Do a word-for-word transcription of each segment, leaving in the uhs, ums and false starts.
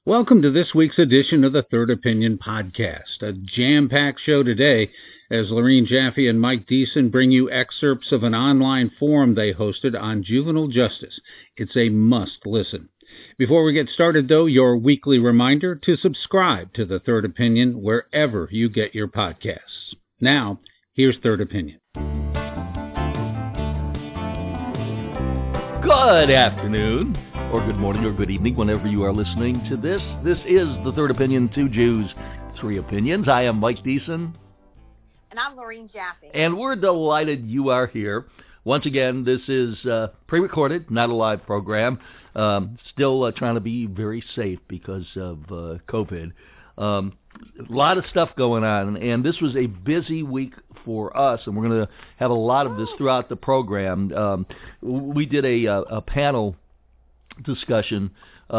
Welcome to this week's edition of the Third Opinion Podcast, a jam-packed show today as Lorene Jaffe and Mike Deason bring you excerpts of an online forum they hosted on juvenile justice. It's a must-listen. Before we get started, though, your weekly reminder to subscribe to the Third Opinion wherever you get your podcasts. Now, here's Third Opinion. Good afternoon, or good morning, or good evening, whenever you are listening to this. This is the Third Opinion, Two Jews, Three Opinions. I am Mike Deason. And I'm Lorene Jaffe. And we're delighted you are here. Once again, this is uh, pre-recorded, not a live program. Um, still uh, trying to be very safe because of uh, COVID. Um, a lot of stuff going on, and this was a busy week for us, and we're going to have a lot of this throughout the program. Um, we did a, a panel discussion uh,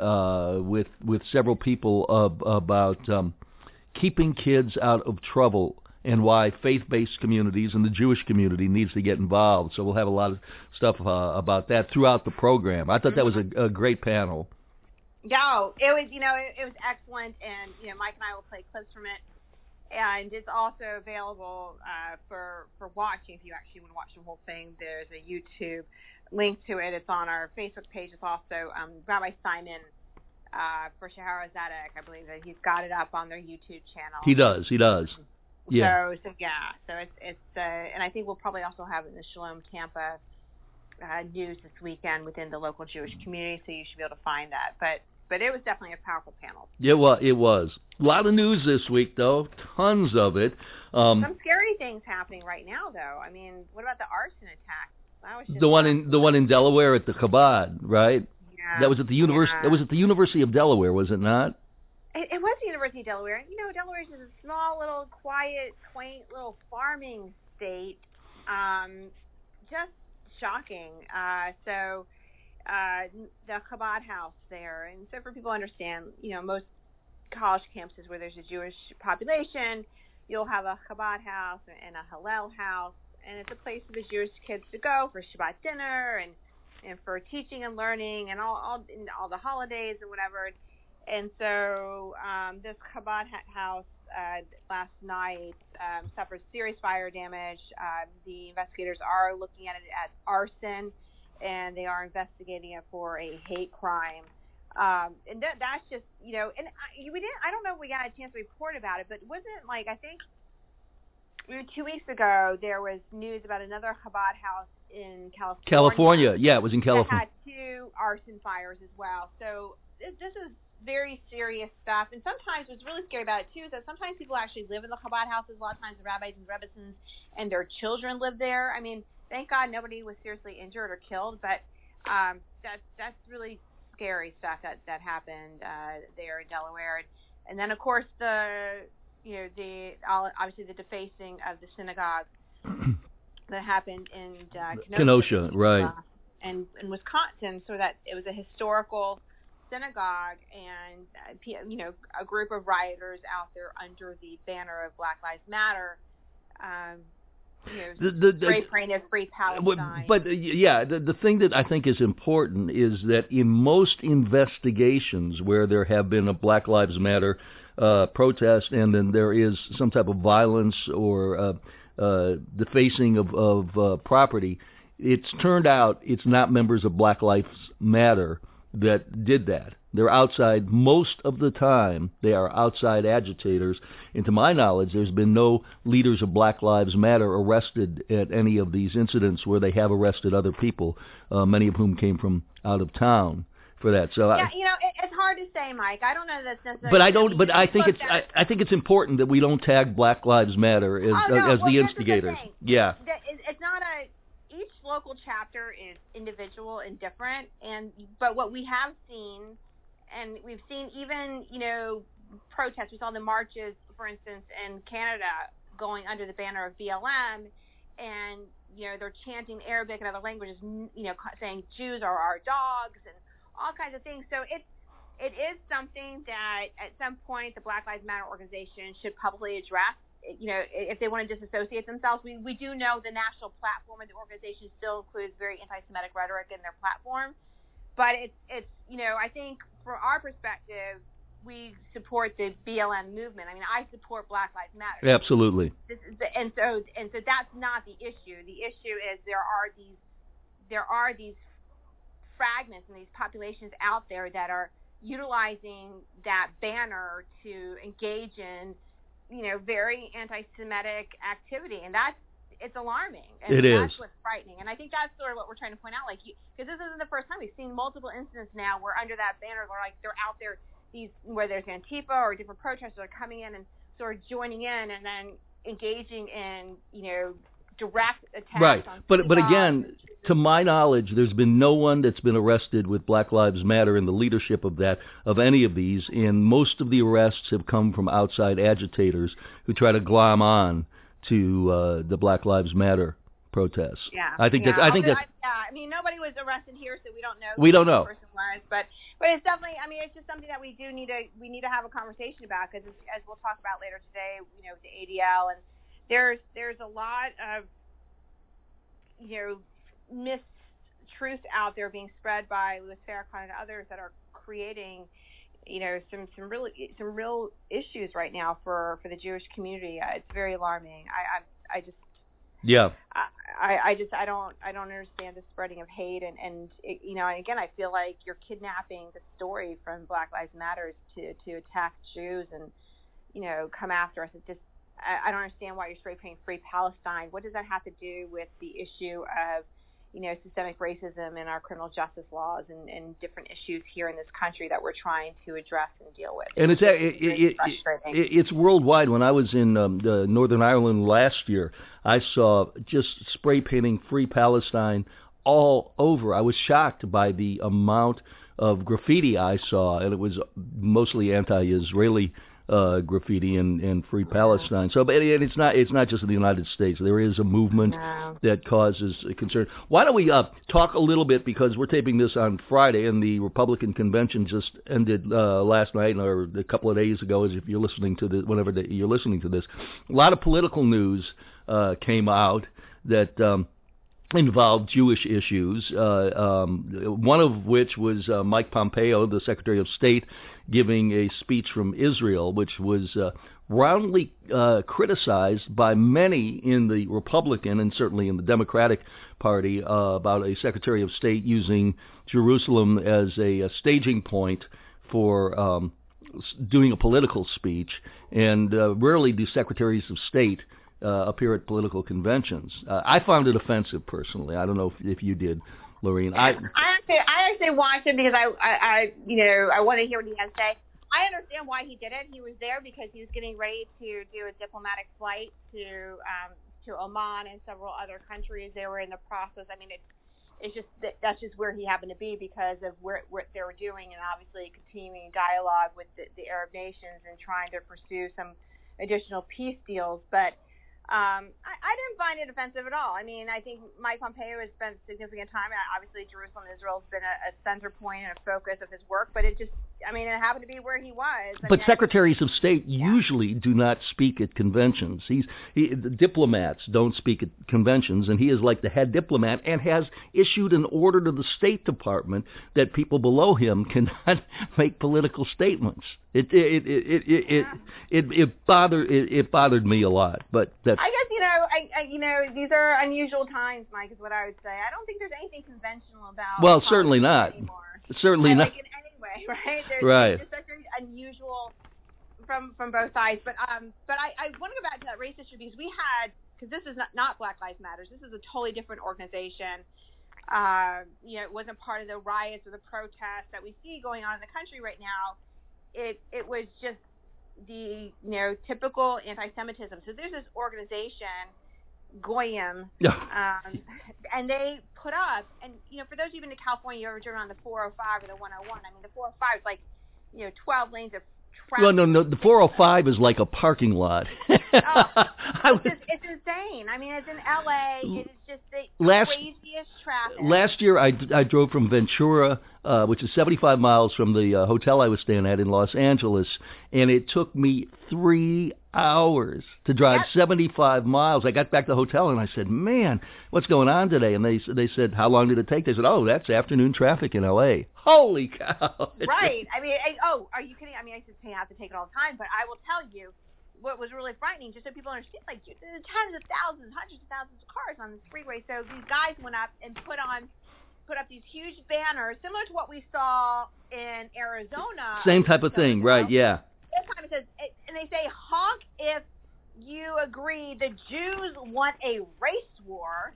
uh, with with several people uh, about um, keeping kids out of trouble and why faith-based communities and the Jewish community needs to get involved. So we'll have a lot of stuff uh, about that throughout the program. I thought that was a, a great panel. No, it was, you know, it, it was excellent, and, you know, Mike and I will play clips from it, and it's also available uh, for for watching. If you actually want to watch the whole thing, there's a YouTube link to it. It's on our Facebook page. It's also um, Rabbi Simon uh, for Shahara Zadok. I believe that he's got it up on their YouTube channel. He does. He does. Yeah. So, so yeah. So it's it's uh, and I think we'll probably also have it in the Shalom Tampa uh, news this weekend within the local Jewish community. So you should be able to find that. But but it was definitely a powerful panel. Yeah, well, it was. A lot of news this week, though. Tons of it. Um, Some scary things happening right now, though. I mean, what about the arson attack? That was just the one in the one in Delaware at the Chabad, right? Yeah. That was at the university. Yeah. That was at the University of Delaware, was it not? It, it was the University of Delaware. You know, Delaware is a small, little, quiet, quaint, little farming state. Um, just shocking. Uh, so uh, the Chabad house there, and so for people to understand, you know, most college campuses where there's a Jewish population, you'll have a Chabad house and a Hillel house, and it's a place for the Jewish kids to go for Shabbat dinner and, and for teaching and learning and all all, and all the holidays and whatever. And so um, this Chabad house uh, last night um, suffered serious fire damage. Uh, the investigators are looking at it as arson, and they are investigating it for a hate crime. Um, and that, that's just, you know, and I, we didn't, I don't know if we got a chance to report about it, but wasn't like, I think two weeks ago there was news about another Chabad house in California. California, yeah, it was in California. That had two arson fires as well. So this, this is very serious stuff. And sometimes what's really scary about it, too, is that sometimes people actually live in the Chabad houses. A lot of times the rabbis and rebbesons and their children live there. I mean, thank God nobody was seriously injured or killed, but um, that, that's really scary stuff that, that happened uh, there in Delaware. And then, of course, the, you know, the obviously the defacing of the synagogue that happened in uh, Kenosha, Kenosha, right. Uh, and in Wisconsin, so that it was a historical synagogue, and uh, you know, a group of rioters out there under the banner of Black Lives Matter, um, you know, the, the, spray painted Free Palestine. But uh, yeah, the, the thing that I think is important is that in most investigations where there have been a Black Lives Matter uh, protest, and then there is some type of violence or uh, uh, defacing of, of uh, property, it's turned out it's not members of Black Lives Matter that did that. They're outside most of the time. They are outside agitators. And to my knowledge, there's been no leaders of Black Lives Matter arrested at any of these incidents where they have arrested other people, uh, many of whom came from out of town for that. So yeah, I, you know, it, it's hard to say, Mike. I don't know that that's necessarily. But I don't. But I think it's. I, I think it's important that we don't tag Black Lives Matter as oh, no. as well, the this instigators. Is the thing. Yeah. It's not a. Each local chapter is individual and different, and but what we have seen, and we've seen even, you know, protests. We saw the marches, for instance, in Canada going under the banner of B L M, and, you know, they're chanting Arabic and other languages, you know, saying Jews are our dogs and all kinds of things. So it's, it is something that at some point the Black Lives Matter organization should publicly address. You know, if they want to disassociate themselves. We we do know the national platform of the organization still includes very anti-Semitic rhetoric in their platform. but it's it's you know I think from our perspective, we support the B L M movement. I mean, I support Black Lives Matter. Absolutely. This is the, and so and so that's not the issue. The issue is there are these there are these fragments and these populations out there that are utilizing that banner to engage in, you know, very anti-Semitic activity, and that's it's alarming. And it that's is. what's frightening. And I think that's sort of what we're trying to point out, like, because this isn't the first time we've seen multiple incidents now where under that banner, they're like they're out there, these where there's Antifa or different protesters are coming in and sort of joining in and then engaging in, you know, direct attacks. Right, on but but synagogues. again, to my knowledge, there's been no one that's been arrested with Black Lives Matter in the leadership of that of any of these, and most of the arrests have come from outside agitators who try to glom on to uh, the Black Lives Matter protests. Yeah, I think yeah. that I think that. Yeah, I mean, nobody was arrested here, so we don't know. We don't who know. The person was, but but it's definitely. I mean, it's just something that we do need to we need to have a conversation about because as we'll talk about later today, you know, the A D L and there's there's a lot of you know mistruths out there being spread by Louis Farrakhan and others that are creating you know some some really some real issues right now for for the Jewish community. Uh, it's very alarming. I I, I just. Yeah. I, I just I don't I don't understand the spreading of hate and and it, you know and again I feel like you're kidnapping the story from Black Lives Matter to to attack Jews and you know come after us. It just I, I don't understand why you're spray painting Free Palestine. What does that have to do with the issue of you know systemic racism in our criminal justice laws and, and different issues here in this country that we're trying to address and deal with? And it's it, it, it, it, it's worldwide. When I was in um, the Northern Ireland last year, I saw just spray painting Free Palestine all over. I was shocked by the amount of graffiti I saw, and it was mostly anti-Israeli uh, graffiti and, and Free Palestine. So, but it, it's not it's not just in the United States. There is a movement no. that causes concern. Why don't we uh, talk a little bit, because we're taping this on Friday, and the Republican convention just ended uh, last night or a couple of days ago, as if you're listening to this, whenever the, you're listening to this. A lot of political news uh, came out that um, involved Jewish issues, uh, um, one of which was uh, Mike Pompeo, the Secretary of State, giving a speech from Israel, which was uh, roundly uh, criticized by many in the Republican and certainly in the Democratic Party uh, about a Secretary of State using Jerusalem as a, a staging point for um, doing a political speech, and uh, rarely do Secretaries of State Uh, appear at political conventions. Uh, I found it offensive personally. I don't know if, if you did, Lorene. I I actually I actually watched it because I, I, I you know I want to hear what he has to say. I understand why he did it. He was there because he was getting ready to do a diplomatic flight to um, to Oman and several other countries. They were in the process. I mean, it's it's just that, that's just where he happened to be because of where, what they were doing, and obviously continuing dialogue with the, the Arab nations and trying to pursue some additional peace deals, but. Um, I, I didn't find it offensive at all. I mean, I think Mike Pompeo has spent significant time. Obviously, Jerusalem, Israel has been a, a center point and a focus of his work, but it just, I mean, it happened to be where he was. I but mean, secretaries of state yeah. usually do not speak at conventions. He's he, the diplomats don't speak at conventions, and he is like the head diplomat and has issued an order to the State Department that people below him cannot make political statements. It it it it it it, yeah. it, it bothered it, it bothered me a lot, but that. I guess you know, I, I you know, these are unusual times, Mike. Is what I would say. I don't think there's anything conventional about. Well, certainly not. Anymore. Certainly and not. Like in any way, right? There's, right. It's just such an unusual from from both sides. But um, but I, I want to go back to that race issue because we had because this is not not Black Lives Matter. This is a totally different organization. Uh, you know, it wasn't part of the riots or the protests that we see going on in the country right now. It it was just the you know typical anti-Semitism. So there's this organization, Goyim, yeah. um, and they put up, and you know for those of you who've been to California, you ever driven on the four oh five or the one oh one? I mean the four oh five is like you know twelve lanes of traffic. Well, no, no, the four oh five is like a parking lot. oh, it's, just, it's insane. I mean, it's in L A. It is just the last, craziest traffic. Last year, I, I drove from Ventura, uh, which is seventy-five miles from the uh, hotel I was staying at in Los Angeles, and it took me three hours to drive yep. seventy-five miles. I got back to the hotel, and I said, man, what's going on today? And they they said, how long did it take? They said, oh, that's afternoon traffic in L A. Holy cow. Right. I mean, I, oh, are you kidding? I mean, I just have to take it all the time, but I will tell you, what was really frightening, just so people understand, like, there's tens of thousands, hundreds of thousands of cars on this freeway. So these guys went up and put on, put up these huge banners, similar to what we saw in Arizona. Same type of thing, right? Yeah. This time it says, and they say, honk if you agree the Jews want a race war.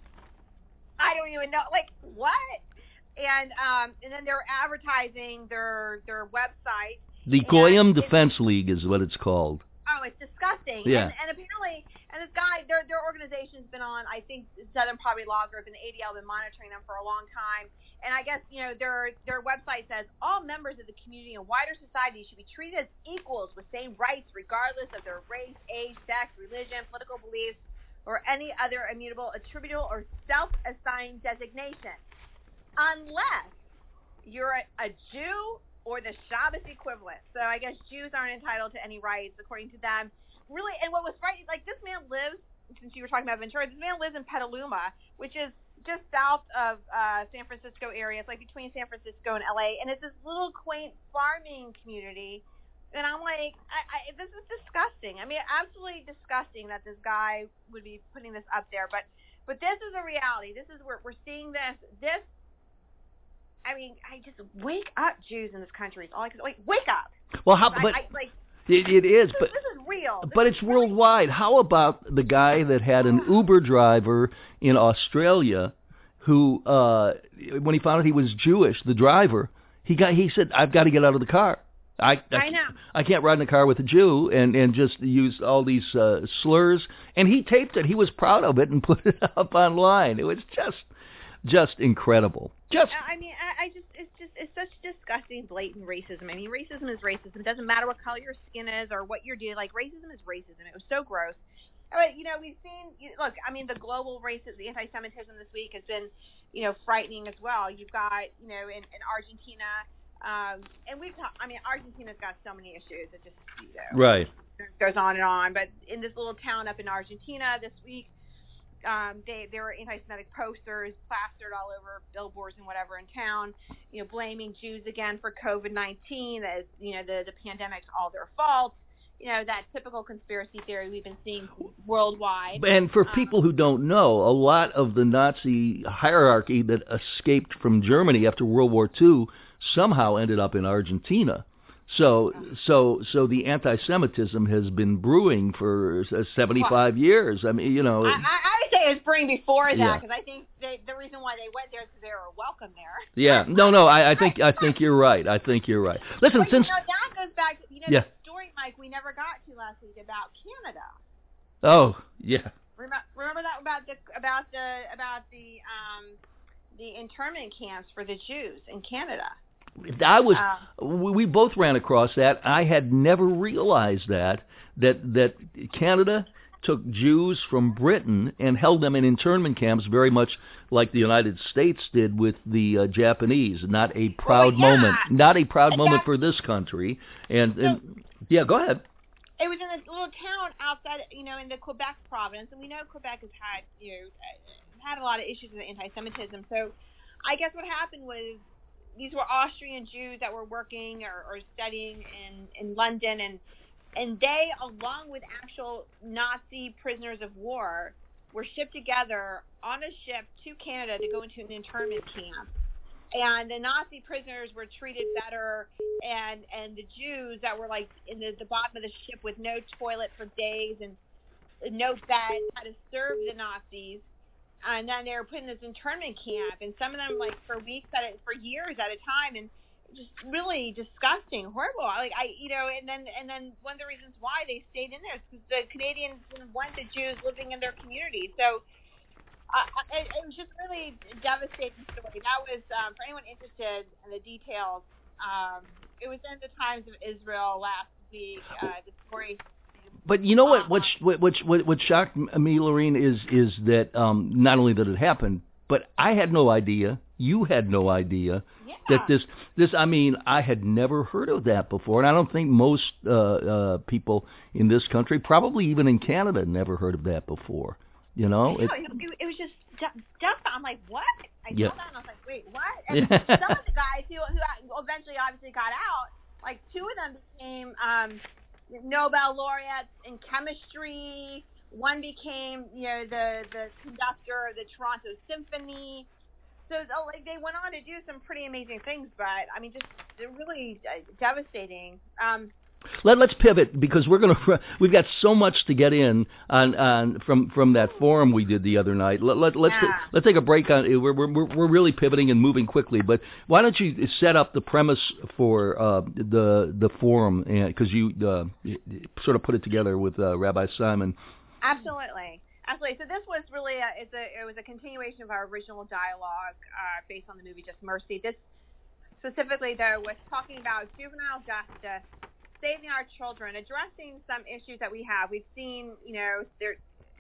I don't even know, like, what? And um, and then they're advertising their their website. The Goyim Defense League is what it's called. Oh, it's disgusting. Yeah. And, and apparently, and this guy, their their organization's been on, I think, Southern Poverty Law Group and the A D L have been monitoring them for a long time. And I guess, you know, their their website says all members of the community and wider society should be treated as equals with same rights regardless of their race, age, sex, religion, political beliefs, or any other immutable, attributable, or self-assigned designation. Unless you're a, a Jew or the Shabbos equivalent. So I guess Jews aren't entitled to any rights according to them. Really, and what was frightening, like this man lives, since you were talking about Ventura, this man lives in Petaluma, which is just south of uh, San Francisco area. It's like between San Francisco and L A, and it's this little quaint farming community. And I'm like, I, I, this is disgusting. I mean, absolutely disgusting that this guy would be putting this up there. But but this is a reality. This is where we're seeing this. This I mean, I just wake up, Jews in this country. It's all I can like. Wake up. Well, how? I, But I, like, it, it is. this, But this is real. This but is it's really worldwide. How about the guy that had an Uber driver in Australia, who, uh, when he found out he was Jewish, the driver, he got he said, "I've got to get out of the car. I I, I know. I can't ride in a car with a Jew and and just use all these uh, slurs." And he taped it. He was proud of it and put it up online. It was just. Just incredible. Just. I mean, I, I just, it's just, it's such disgusting, blatant racism. I mean, racism is racism. It doesn't matter what color your skin is or what you're doing. Like, racism is racism. It was so gross. But, you know, we've seen, look, I mean, the global racism, the anti-Semitism this week has been, you know, frightening as well. You've got, you know, in, in Argentina, um, and we've talked, I mean, Argentina's got so many issues. It just, you know, right. goes on and on. But in this little town up in Argentina this week, Um, they there were anti-Semitic posters plastered all over billboards and whatever in town, you know, blaming Jews again for COVID nineteen, as you know the the pandemic's all their fault. You know, that typical conspiracy theory we've been seeing worldwide. And for um, people who don't know, a lot of the Nazi hierarchy that escaped from Germany after World War Two somehow ended up in Argentina. So, so, so the anti-Semitism has been brewing for seventy-five well, years. I mean, you know. I, I would say it was brewing before that, because yeah. I think they, the reason why they went there is because they were welcome there. Yeah. No, no. I, I think I think you're right. I think you're right. Listen, but, since you know, that goes back to you know yeah. the story, Mike, we never got to last week about Canada. Oh yeah. Remember, remember that about the about the about the um the internment camps for the Jews in Canada. I was. Uh, we both ran across that. I had never realized that that that Canada took Jews from Britain and held them in internment camps, very much like the United States did with the uh, Japanese. Not a proud well, yeah. moment. Not a proud moment yeah. for this country. And, and so, yeah, go ahead. It was in this little town outside, you know, in the Quebec province, and we know Quebec has had, you know, had a lot of issues with anti-Semitism. So, I guess what happened was, these were Austrian Jews that were working or, or studying in, in London, and and they, along with actual Nazi prisoners of war, were shipped together on a ship to Canada to go into an internment camp. And the Nazi prisoners were treated better, and, and the Jews that were like in the, the bottom of the ship with no toilet for days and no bed had to serve the Nazis. And then they were put in this internment camp, and some of them like for weeks at it, for years at a time, and just really disgusting, horrible. Like I, you know, and then and then one of the reasons why they stayed in there is because the Canadians didn't want the Jews living in their community. So uh, it, it was just really a devastating story. That was um, for anyone interested in the details. Um, it was in the Times of Israel last week. Uh, the story. But you know what? What what what what shocked me, Lorene, is is that um, not only did it happen, but I had no idea. You had no idea yeah. that this this. I mean, I had never heard of that before, and I don't think most uh, uh, people in this country, probably even in Canada, never heard of that before. You know, it, it, it was just just. I'm like, what? I yeah. saw that and I was like, wait, what? And yeah. some of the guys who who eventually obviously got out, like two of them became um, Nobel laureates in chemistry. One became, you know, the the conductor of the Toronto Symphony. So, oh, like, they went on to do some pretty amazing things, but I mean, just really uh, devastating. Um, Let, let's pivot because we're gonna we've got so much to get in on, on from from that forum we did the other night. Let, let, let's yeah. let's take a break on. We're we're we're really pivoting and moving quickly. But why don't you set up the premise for uh, the the forum, because you uh, sort of put it together with uh, Rabbi Simon. Absolutely. Absolutely. So this was really a, it's a, it was a continuation of our original dialogue uh, based on the movie Just Mercy. This specifically, though, was talking about juvenile justice, saving our children, addressing some issues that we have. We've seen, you know, there,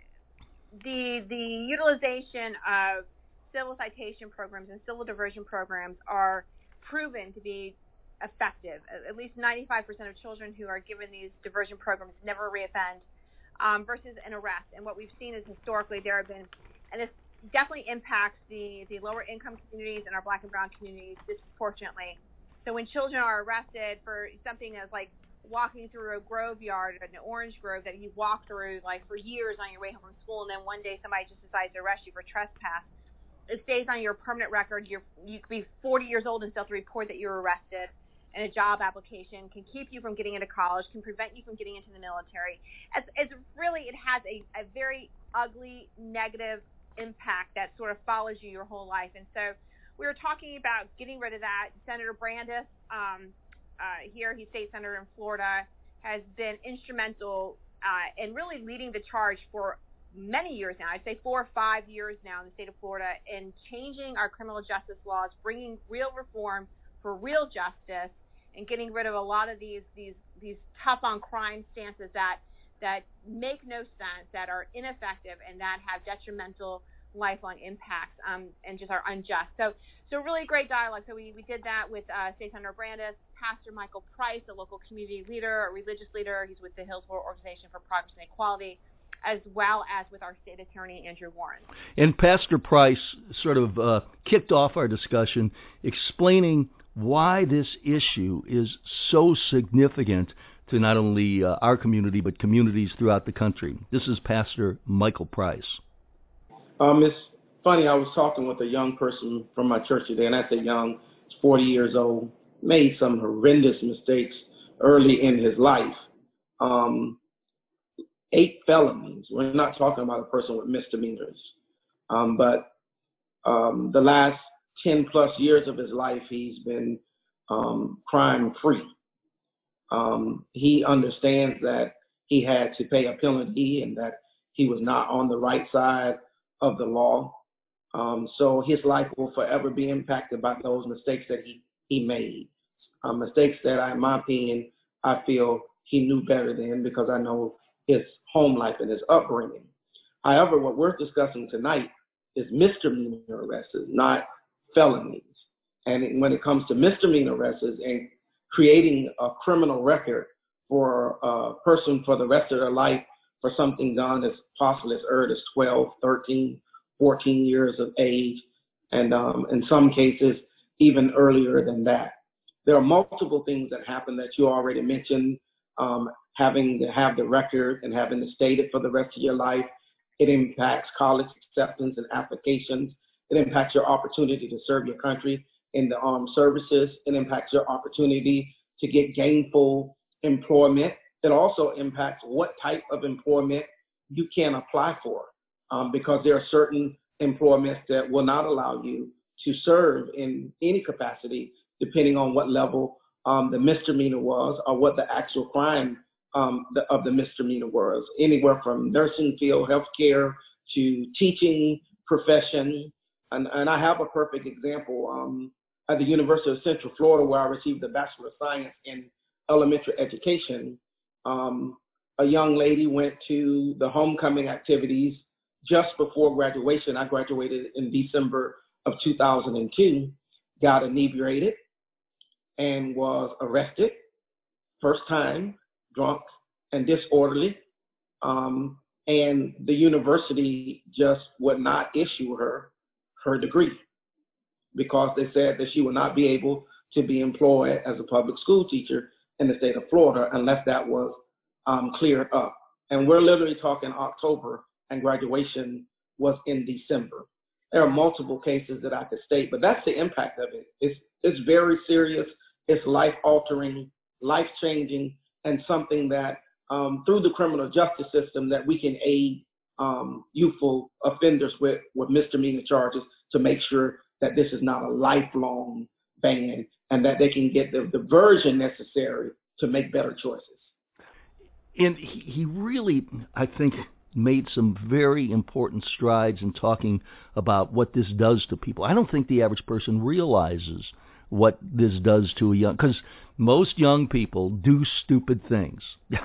the the utilization of civil citation programs and civil diversion programs are proven to be effective. At least ninety-five percent of children who are given these diversion programs never reoffend. Um, versus an arrest. And what we've seen is historically there have been, and this definitely impacts the, the lower income communities and our black and brown communities disproportionately. So when children are arrested for something that's like walking through a grove yard, an orange grove that you walk through like for years on your way home from school, and then one day somebody just decides to arrest you for trespass, it stays on your permanent record. You're, you could be forty years old and still have to report that you were arrested. And a job application can keep you from getting into college, can prevent you from getting into the military. It's, it's really, it has a, a very ugly, negative impact that sort of follows you your whole life. And so we were talking about getting rid of that. Senator Brandes, um, uh, here, he's state senator in Florida, has been instrumental uh, in really leading the charge for many years now. I'd say four or five years now in the state of Florida in changing our criminal justice laws, bringing real reform for real justice, and getting rid of a lot of these these these tough on crime stances that that make no sense, that are ineffective, and that have detrimental lifelong impacts um, and just are unjust. So so really great dialogue. So we, we did that with uh, State Senator Brandes, Pastor Michael Price, a local community leader, a religious leader. He's with the Hillsborough Organization for Progress and Equality, as well as with our state attorney, Andrew Warren. And Pastor Price sort of uh, kicked off our discussion explaining why this issue is so significant to not only uh, our community, but communities throughout the country. This is Pastor Michael Price. Um, it's funny, I was talking with a young person from my church today, and I say young, he's forty years old, made some horrendous mistakes early in his life. Um, eight felonies. We're not talking about a person with misdemeanors. Um, but um, the last ten plus years of his life, he's been um, crime free. Um, he understands that he had to pay a penalty and that he was not on the right side of the law. Um, so his life will forever be impacted by those mistakes that he, he made. Um, mistakes that, I, in my opinion, I feel he knew better than, because I know his home life and his upbringing. However, what we're discussing tonight is misdemeanor arrests, not felonies. And when it comes to misdemeanor arrests and creating a criminal record for a person for the rest of their life for something done as possible as early as twelve, thirteen, fourteen years of age, and um, in some cases, even earlier than that. There are multiple things that happen that you already mentioned, um, having to have the record and having to state it for the rest of your life. It impacts college acceptance and applications. It impacts your opportunity to serve your country in the armed services. It impacts your opportunity to get gainful employment. It also impacts what type of employment you can apply for, um, because there are certain employments that will not allow you to serve in any capacity, depending on what level um, the misdemeanor was or what the actual crime um, the, of the misdemeanor was. Anywhere from nursing field, healthcare, to teaching profession. And, and I have a perfect example. Um, at the University of Central Florida, where I received a Bachelor of Science in Elementary Education, um, a young lady went to the homecoming activities just before graduation. I graduated in December of two thousand two, got inebriated and was arrested, first time, drunk and disorderly. Um, and the university just would not issue her her degree because they said that she would not be able to be employed as a public school teacher in the state of Florida unless that was um, cleared up. And we're literally talking October, and graduation was in December. There are multiple cases that I could state, but that's the impact of it. It's, it's very serious. It's life-altering, life-changing, and something that um, through the criminal justice system that we can aid um, youthful offenders with, with misdemeanor charges to make sure that this is not a lifelong ban and that they can get the diversion necessary to make better choices. And he, he really, I think, made some very important strides in talking about what this does to people. I don't think the average person realizes what this does to a young, because most young people do stupid things.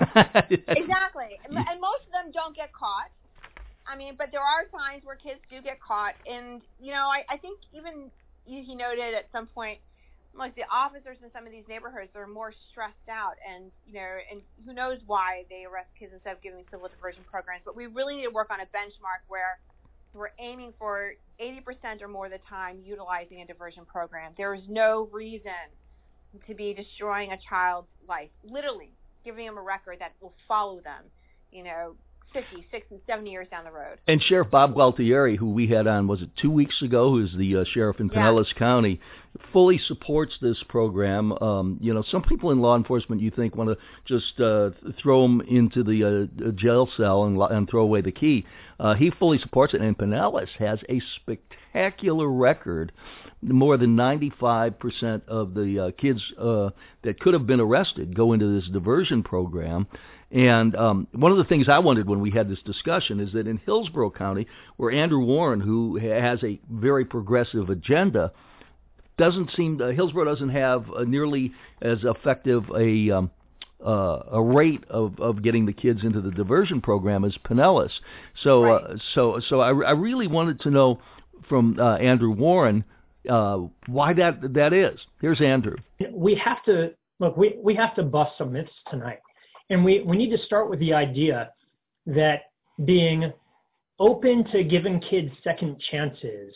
Exactly. And, and most of them don't get caught. I mean, but there are times where kids do get caught. And, you know, I, I think even he noted at some point, like the officers in some of these neighborhoods are more stressed out, and you know, and who knows why they arrest kids instead of giving civil diversion programs. But we really need to work on a benchmark where we're aiming for eighty percent or more of the time utilizing a diversion program. There is no reason to be destroying a child's life, literally giving them a record that will follow them, you know, fifty, sixty, seventy years down the road. And Sheriff Bob Gualtieri, who we had on, was it two weeks ago, who's the uh, sheriff in Pinellas yeah. County, fully supports this program. Um, you know, some people in law enforcement, you think, want to just uh, throw them into the uh, jail cell and, and throw away the key. Uh, he fully supports it, and Pinellas has a spectacular record. More than ninety-five percent of the uh, kids uh, that could have been arrested go into this diversion program. And um, one of the things I wondered when we had this discussion is that in Hillsborough County, where Andrew Warren, who has a very progressive agenda, doesn't seem to, Hillsborough doesn't have a nearly as effective a um, uh, a rate of, of getting the kids into the diversion program as Pinellas. So right. uh, so so I, I really wanted to know from uh, Andrew Warren uh, why that that is. Here's Andrew. We have to look. We we have to bust some myths tonight. And we, we need to start with the idea that being open to giving kids second chances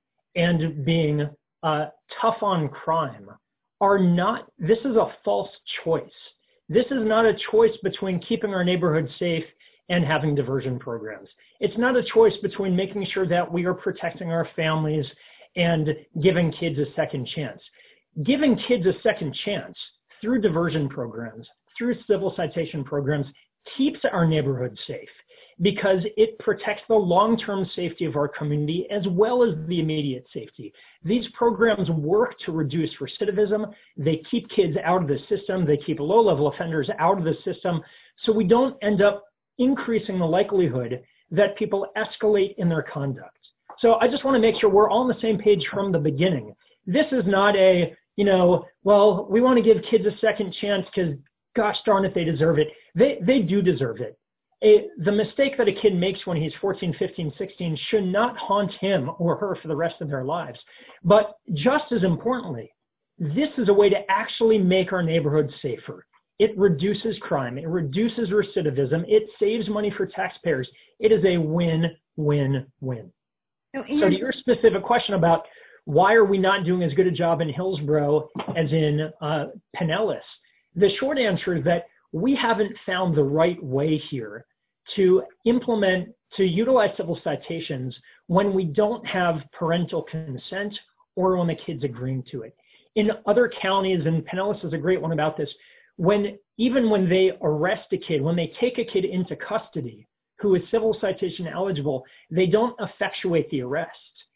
and being uh, tough on crime are not, this is a false choice. This is not a choice between keeping our neighborhood safe and having diversion programs. It's not a choice between making sure that we are protecting our families and giving kids a second chance. Giving kids a second chance through diversion programs, through civil citation programs, keeps our neighborhood safe because it protects the long-term safety of our community as well as the immediate safety. These programs work to reduce recidivism. They keep kids out of the system. They keep low-level offenders out of the system, so we don't end up increasing the likelihood that people escalate in their conduct. So I just want to make sure we're all on the same page from the beginning. This is not a, you know, well, we want to give kids a second chance because gosh darn it, they deserve it. They they do deserve it. A, the mistake that a kid makes when he's fourteen, fifteen, sixteen should not haunt him or her for the rest of their lives. But just as importantly, this is a way to actually make our neighborhoods safer. It reduces crime. It reduces recidivism. It saves money for taxpayers. It is a win-win-win. So to your specific question about why are we not doing as good a job in Hillsborough as in uh, Pinellas, the short answer is that we haven't found the right way here to implement, to utilize civil citations when we don't have parental consent or when the kid's agreeing to it. In other counties, and Pinellas is a great one about this, when even when they arrest a kid, when they take a kid into custody who is civil citation eligible, they don't effectuate the arrest.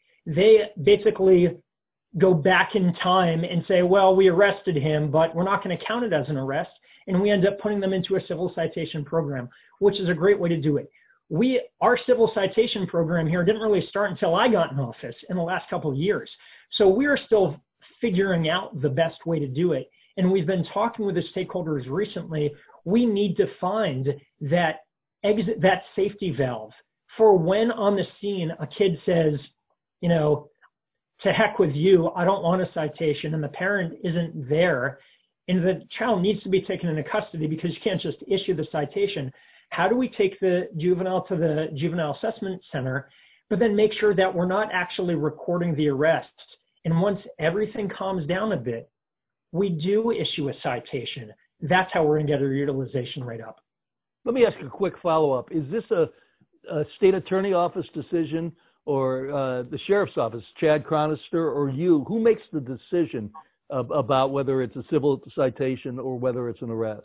They basically go back in time and say, well, we arrested him, but we're not going to count it as an arrest. And we end up putting them into a civil citation program, which is a great way to do it. We, our civil citation program here didn't really start until I got in office in the last couple of years. So we're still figuring out the best way to do it. And we've been talking with the stakeholders recently. We need to find that exit, that safety valve for when on the scene a kid says, you know, to heck with you, I don't want a citation, and the parent isn't there, and the child needs to be taken into custody because you can't just issue the citation. How do we take the juvenile to the juvenile assessment center, but then make sure that we're not actually recording the arrests? And once everything calms down a bit, we do issue a citation. That's how we're going to get our utilization rate up. Let me ask you a quick follow-up. Is this a, a state attorney office decision or uh, the sheriff's office, Chad Chronister, or you? Who makes the decision of, about whether it's a civil citation or whether it's an arrest?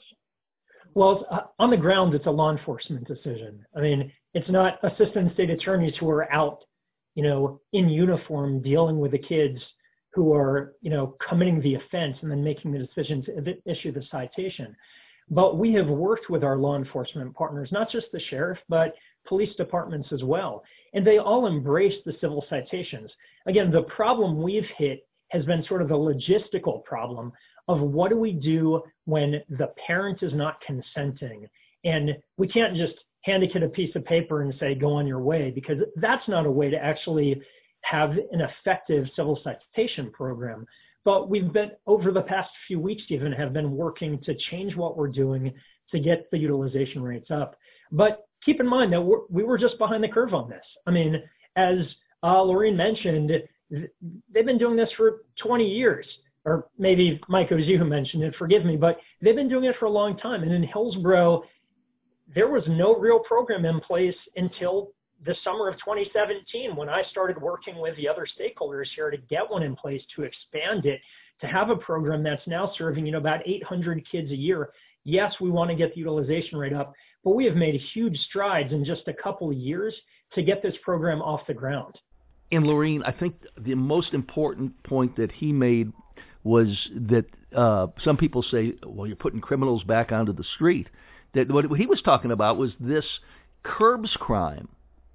Well, uh, on the ground, it's a law enforcement decision. I mean, it's not assistant state attorneys who are out, you know, in uniform dealing with the kids who are, you know, committing the offense and then making the decision to issue the citation. But we have worked with our law enforcement partners, not just the sheriff, but police departments as well. And they all embrace the civil citations. Again, the problem we've hit has been sort of a logistical problem of what do we do when the parent is not consenting. And we can't just hand a kid a piece of paper and say, go on your way, because that's not a way to actually have an effective civil citation program. But we've been, over the past few weeks even, have been working to change what we're doing to get the utilization rates up. But keep in mind that we're, we were just behind the curve on this. I mean, as uh, Lorene mentioned, they've been doing this for twenty years. Or maybe, Mike, it was you who mentioned it, forgive me, but they've been doing it for a long time. And in Hillsborough, there was no real program in place until the summer of twenty seventeen, when I started working with the other stakeholders here to get one in place, to expand it, to have a program that's now serving, you know, about eight hundred kids a year. Yes, we want to get the utilization rate up, but we have made huge strides in just a couple of years to get this program off the ground. And Lorene, I think the most important point that he made was that uh, some people say, well, you're putting criminals back onto the street. That what he was talking about was this curbs crime.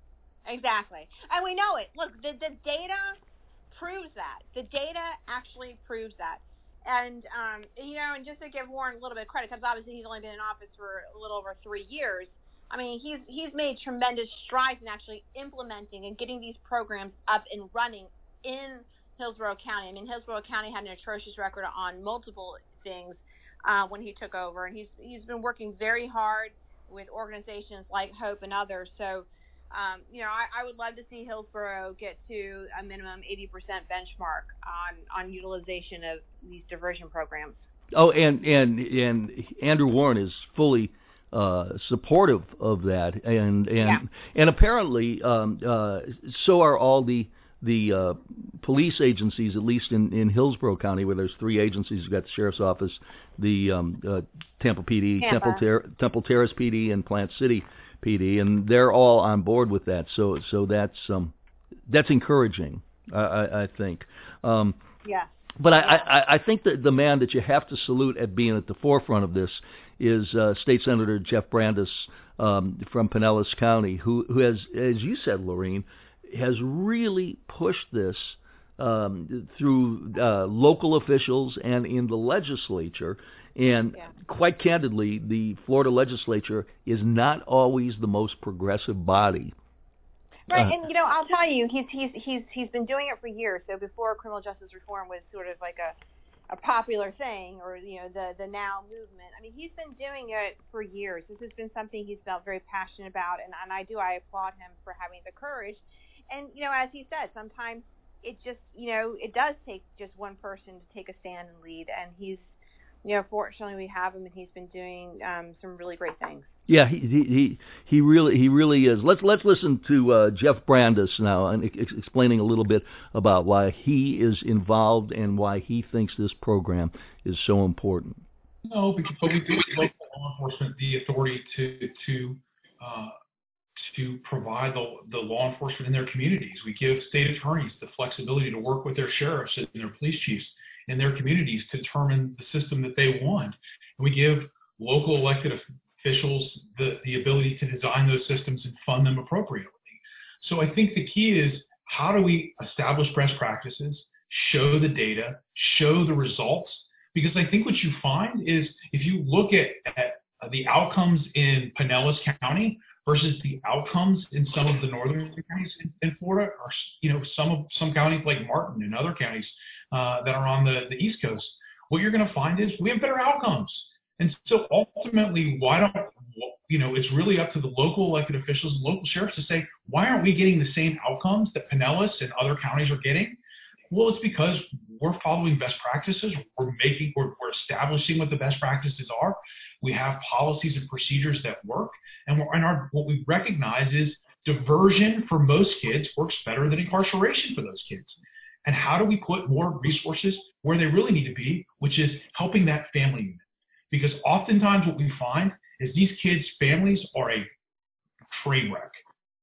Exactly. And we know it. Look, the, the data proves that. The data actually proves that. And, um, you know, and just to give Warren a little bit of credit, because obviously he's only been in office for a little over three years, I mean, he's he's made tremendous strides in actually implementing and getting these programs up and running in Hillsborough County. I mean, Hillsborough County had an atrocious record on multiple things uh, when he took over, and he's he's been working very hard with organizations like Hope and others. So, um, you know, I, I would love to see Hillsborough get to a minimum eighty percent benchmark on, on utilization of these diversion programs. Oh, and and and Andrew Warren is fully uh, supportive of that, and and yeah. and apparently um, uh, so are all the the uh, police agencies, at least in, in Hillsborough County, where there's three agencies. You've got the Sheriff's Office, the um, uh, Tampa P D, Tampa. Temple, Ter- Temple Terrace P D, and Plant City P D, and they're all on board with that. So so that's um, that's encouraging, I, I, I think. Um, yeah. But I, I, I think that the man that you have to salute at being at the forefront of this is uh, State Senator Jeff Brandes um, from Pinellas County, who, who has, as you said, Lorene, has really pushed this um, through uh, local officials and in the legislature. And yeah. quite candidly, the Florida legislature is not always the most progressive body. Right, Uh, and you know, I'll tell you, he's he's he's he's been doing it for years. So before criminal justice reform was sort of like a a popular thing, or you know, the the now movement. I mean, he's been doing it for years. This has been something he's felt very passionate about, and and I do I applaud him for having the courage. And you know, as he said, sometimes it just you know it does take just one person to take a stand and lead, and he's you know fortunately we have him, and he's been doing um, some really great things. Yeah, he he he really he really is. Let's let's listen to uh, Jeff Brandes now and ex- explaining a little bit about why he is involved and why he thinks this program is so important. No, because but we do give local law enforcement the authority to to uh, to provide the the law enforcement in their communities. We give state attorneys the flexibility to work with their sheriffs and their police chiefs in their communities to determine the system that they want. And we give local elected officials the, the ability to design those systems and fund them appropriately. So I think the key is, how do we establish best practices, show the data, show the results, Because I think what you find is if you look at, at the outcomes in Pinellas County versus the outcomes in some of the northern counties in, in Florida, or you know some of some counties like Martin and other counties uh, that are on the, the East Coast, what you're going to find is we have better outcomes. And so ultimately, why don't you know? It's really up to the local elected officials, and local sheriffs to say, why aren't we getting the same outcomes that Pinellas and other counties are getting? Well, it's because we're following best practices. We're making, we're, we're establishing what the best practices are. We have policies and procedures that work, and, we're, and our, what we recognize is diversion for most kids works better than incarceration for those kids. And how do we put more resources where they really need to be, which is helping that family unit? Because oftentimes what we find is these kids' families are a train wreck.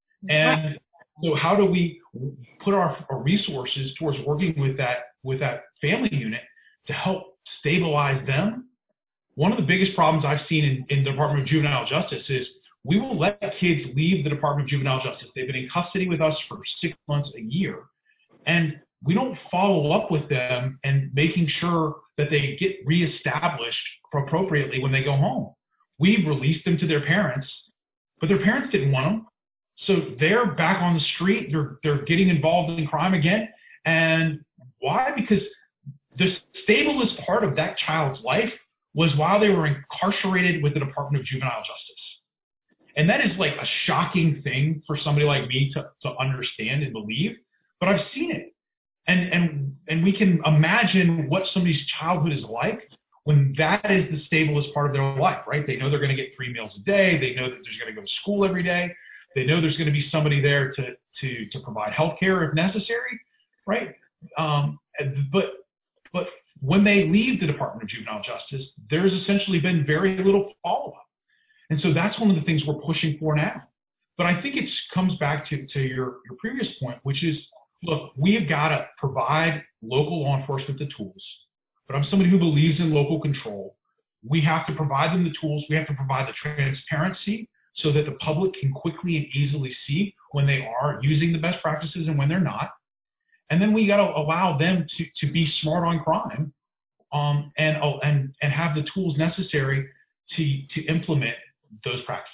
And so how do we put our, our resources towards working with that with that family unit to help stabilize them? One of the biggest problems I've seen in, in the Department of Juvenile Justice is we will let kids leave the Department of Juvenile Justice. They've been in custody with us for six months, a year, and we don't follow up with them and making sure that they get reestablished appropriately when they go home. We released them to their parents, but their parents didn't want them. So they're back on the street. They're, they're getting involved in crime again. And why? Because the stablest part of that child's life was while they were incarcerated with the Department of Juvenile Justice. And that is like a shocking thing for somebody like me to, to understand and believe, but I've seen it. And, and, and we can imagine what somebody's childhood is like when that is the stablest part of their life, right? They know they're going to get three meals a day. They know that they're going to go to school every day. They know there's going to be somebody there to, to, to provide health care if necessary, right? Um, but, but when they leave the Department of Juvenile Justice, there's essentially been very little follow-up. And so that's one of the things we're pushing for now. But I think it comes back to, to your, your previous point, which is, look, we have got to provide local law enforcement the tools. But I'm somebody who believes in local control. We have to provide them the tools. We have to provide the transparency so that the public can quickly and easily see when they are using the best practices and when they're not. And then we got to allow them to, to be smart on crime um, and, oh, and, and have the tools necessary to, to implement those practices.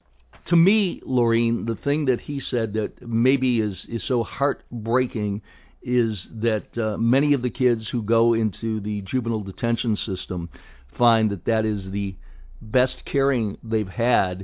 To me, Laureen, the thing that he said that maybe is, is so heartbreaking is that uh, many of the kids who go into the juvenile detention system find that that is the best caring they've had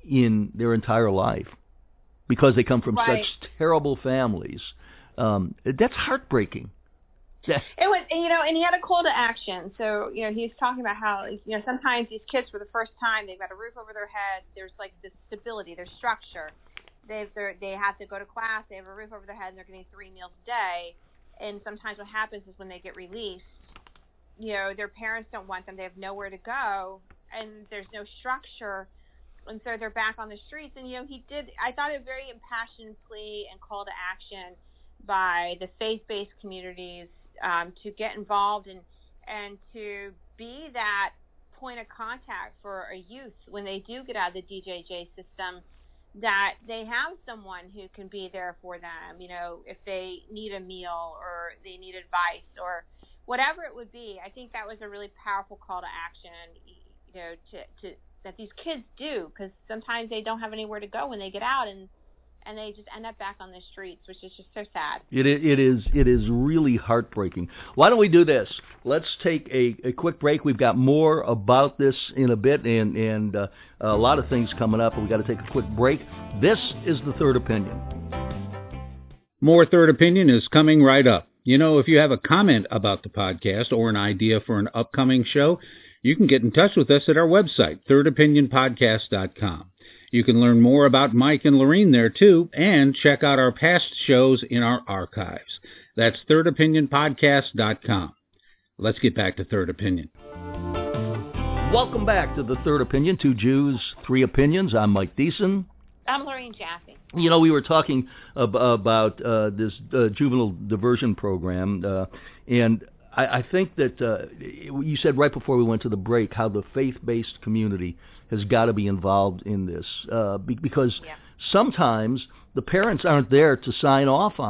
in their entire life because they come from right. such terrible families. Um, that's heartbreaking. It was, you know, and he had a call to action. So, you know, he's talking about how, you know, sometimes these kids for the first time, they've got a roof over their head. There's like this stability, there's structure. They've, they have to go to class. They have a roof over their head, and they're getting three meals a day. And sometimes what happens is when they get released, you know, their parents don't want them. They have nowhere to go, and there's no structure. And so they're back on the streets. And, you know, he did, I thought a very impassioned plea and call to action by the faith-based communities um, to get involved and, and to be that point of contact for a youth when they do get out of the D J J system, that they have someone who can be there for them, you know, if they need a meal or they need advice or whatever it would be. I think that was a really powerful call to action, you know, to, to that these kids do, because sometimes they don't have anywhere to go when they get out, and and they just end up back on the streets, which is just so sad. It, it is it is really heartbreaking. Why don't we do this? Let's take a, a quick break. We've got more about this in a bit, and, and uh, a lot of things coming up, and we've got to take a quick break. This is The Third Opinion. More Third Opinion is coming right up. You know, if you have a comment about the podcast or an idea for an upcoming show, you can get in touch with us at our website, third opinion podcast dot com. You can learn more about Mike and Laureen there, too, and check out our past shows in our archives. That's third opinion podcast dot com. Let's get back to Third Opinion. Welcome back to The Third Opinion, Two Jews, Three Opinions. I'm Mike Deason. I'm Laureen Jaffe. You know, we were talking ab- about uh, this uh, juvenile diversion program, uh, and I, I think that uh, you said right before we went to the break how the faith-based community has got to be involved in this uh, be- because yeah. sometimes the parents aren't there to sign off on it.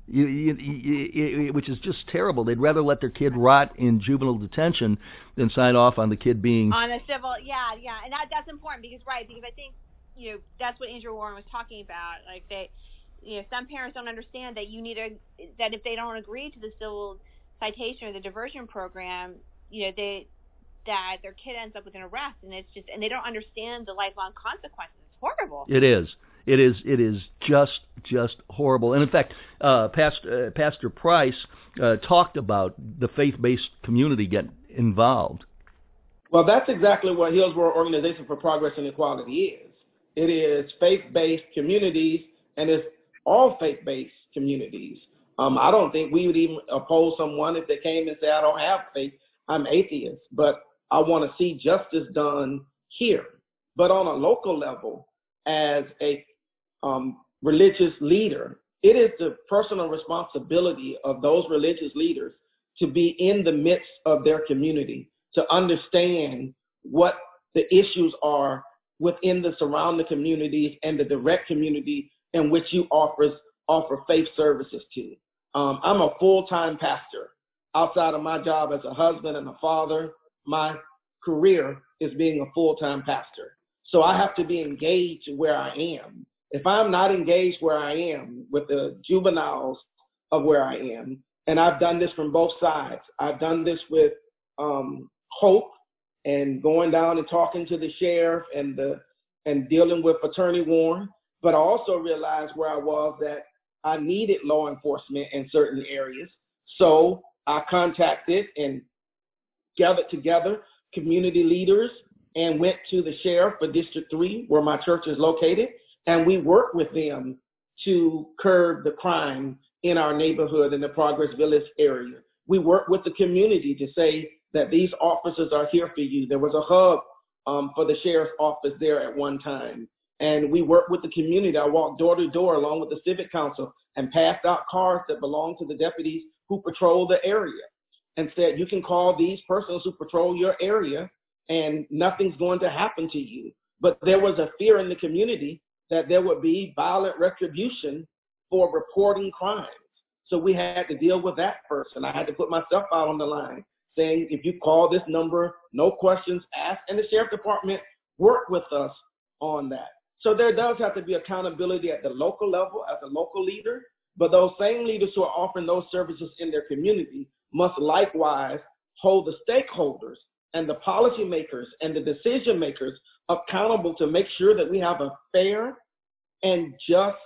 You, you, you, you, which is just terrible. They'd rather let their kid rot in juvenile detention than sign off on the kid being on a civil. Yeah, yeah, and that that's important because right because I think you know that's what Andrew Warren was talking about. Like they, you know, some parents don't understand that you need a that if they don't agree to the civil citation or the diversion program, you know, they that their kid ends up with an arrest, and it's just and they don't understand the lifelong consequences. It's horrible. It is. It is. It is just just horrible. And in fact, uh, Pastor, uh, Pastor Price uh, talked about the faith-based community getting involved. Well, that's exactly what Hillsborough Organization for Progress and Equality is. It is faith-based communities, and it's all faith-based communities. Um, I don't think we would even oppose someone if they came and said, "I don't have faith. I'm atheist," but I want to see justice done here. But on a local level, as a um, religious leader, it is the personal responsibility of those religious leaders to be in the midst of their community, to understand what the issues are within the surrounding communities and the direct community in which you offers, offer faith services to. Um, I'm a full-time pastor. Outside of my job as a husband and a father, my career is being a full-time pastor. So I have to be engaged where I am. If I'm not engaged where I am with the juveniles of where I am, and I've done this from both sides. I've done this with um, Hope and going down and talking to the sheriff and the and dealing with Attorney Warren, but I also realized where I was that I needed law enforcement in certain areas. So I contacted and gathered together community leaders and went to the sheriff for District three, where my church is located, and we worked with them to curb the crime in our neighborhood in the Progress Village area. We worked with the community to say that these officers are here for you. There was a hub um, for the sheriff's office there at one time. And we worked with the community. I walked door to door along with the civic council and passed out cards that belong to the deputies who patrol the area and said, you can call these persons who patrol your area and nothing's going to happen to you. But there was a fear in the community that there would be violent retribution for reporting crimes. So we had to deal with that first. And I had to put myself out on the line saying, if you call this number, no questions asked. And the sheriff department worked with us on that. So there does have to be accountability at the local level as a local leader. But those same leaders who are offering those services in their community must likewise hold the stakeholders and the policymakers and the decision makers accountable to make sure that we have a fair and just